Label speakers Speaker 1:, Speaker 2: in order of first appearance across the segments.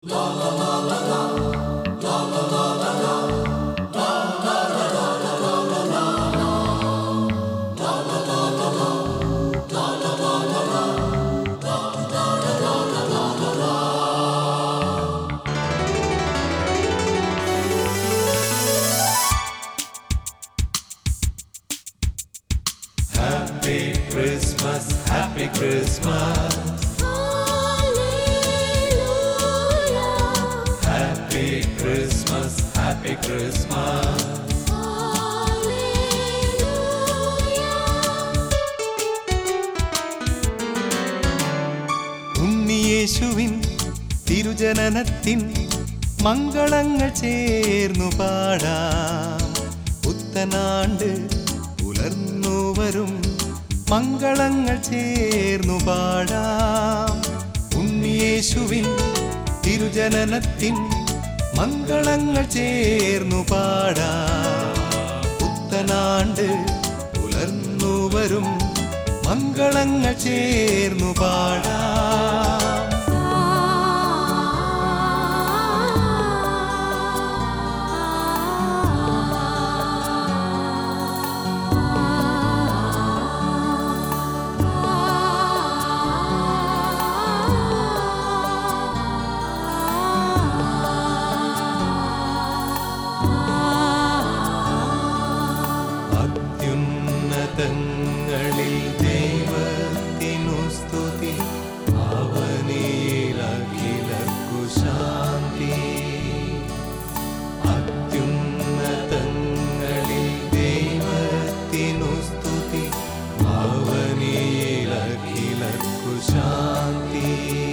Speaker 1: Happy Christmas, Happy Christmas. Hallelujah. Happy Christmas, Happy Christmas.
Speaker 2: ഉണ്ണിയേശുവിൻ തിരുജനനത്തിൻ മംഗളങ്ങൾ ചേർന്നു പാടാം. പുത്തനാണ്ട് പുലർന്നു വരും മംഗളങ്ങൾ ചേർന്നു പാടാം. ഉണ്ണിയേശുവിൻ തിരുജനനത്തിൻ മംഗളങ്ങൾ ചേർന്നു പാടാം. പുത്തനാണ്ട് പുലർന്നു വരും മംഗളങ്ങൾ ചേർന്നു പാടാം. അത്യുന്നതങ്ങളിൽ ദൈവത്തിനു സ്തുതി, അവനിൽ അഖിലർക്കു ശാന്തി. അത്യുന്നതങ്ങളിൽ ദൈവത്തിനു സ്തുതി, അവനിൽ അഖിലർക്കു ശാന്തി.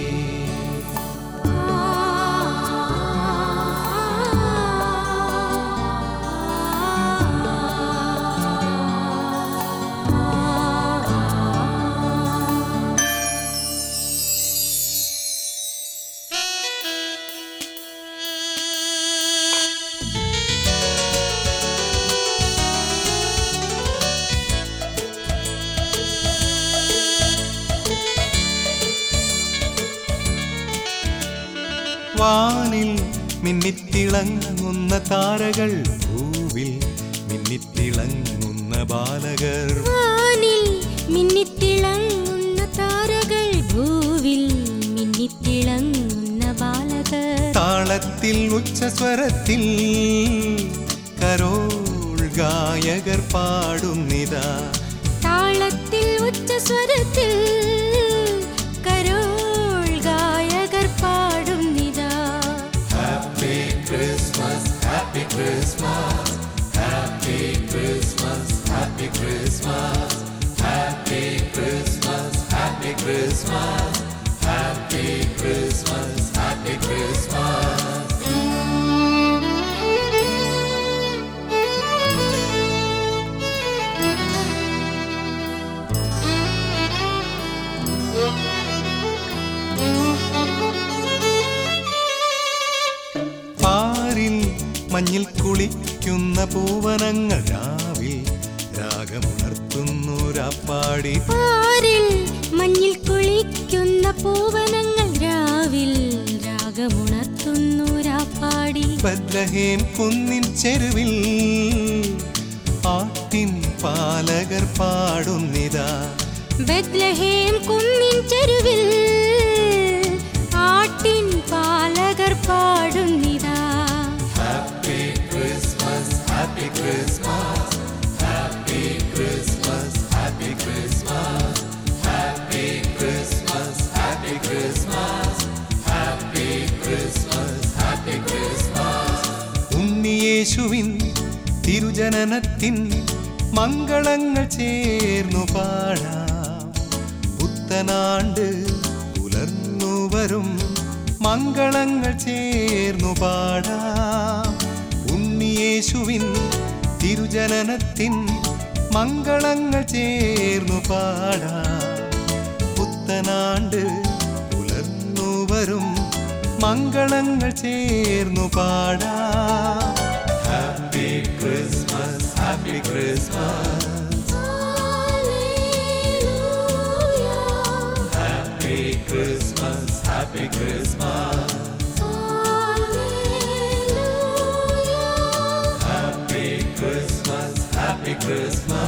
Speaker 2: വാനിൽ മിന്നിത്തിളങ്ങുന്ന താരകൾ, ഭൂവിൽ മിന്നിത്തിളങ്ങുന്ന ബാലകർ.
Speaker 3: വാനിൽ മിന്നിത്തിളങ്ങുന്ന താരകൾ, ഭൂവിൽ മിന്നിത്തിളങ്ങുന്ന ബാലകർ.
Speaker 2: താളത്തിൽ ഉച്ചസ്വരത്തിൽ കരോൾ ഗായകർ പാടുന്നിതാ.
Speaker 3: താളത്തിൽ ഉച്ചസ്വരത്തിൽ കരോൾ ഗായകർ പാടുന്നിതാ.
Speaker 1: Happy Christmas, Happy Christmas. Happy Christmas, Happy Christmas. Happy Christmas, Happy Christmas. Happy Christmas, Happy Christmas.
Speaker 2: പാരിൽ മഞ്ഞിൽ കുളിക്കുന്ന പൂവനങ്ങൾ രാവിൽ രാഗമുണർത്തുന്നു രാപ്പാടി.
Speaker 3: പാരിൽ മഞ്ഞിൽ കുളിക്കുന്ന പൂവനങ്ങൾ രാവിൽ രാഗമുണർത്തുന്നു രാപ്പാടി.
Speaker 2: ബത്ലഹേം കുന്നിൻ ചെരുവിൽ ആട്ടിൻ പാലകർ പാടുന്നിതാ.
Speaker 3: ബത്ലഹേം കുന്നിൻ ചെരുവിൽ ആട്ടിൻ പാലകർ പാടുന്നിതാ.
Speaker 1: Happy Christmas, Happy Christmas. Happy Christmas, Happy Christmas. Happy Christmas, Happy Christmas. Happy Christmas, Happy Christmas.
Speaker 2: ഉണ്ണിയേശുവിൻ തിരുജനനത്തിൻ മംഗളങ്ങൾ ചേർന്നു പാടാം. പുത്തനാണ്ട് പുലർന്നു വരും മംഗളങ്ങൾ ചേർന്നു പാടാം. ഉണ്ണിയേശുവിൻ തിരുജനനത്തിൻ മംഗളങ്ങൾ ചേർന്നു പാടാം. പുത്തനാണ്ട് പുലർന്നു വരും മംഗളങ്ങൾ ചേർന്നു പാടാം.
Speaker 1: Happy Christmas, Happy Christmas.
Speaker 3: Hallelujah.
Speaker 1: Happy Christmas, Happy Christmas. Christmas.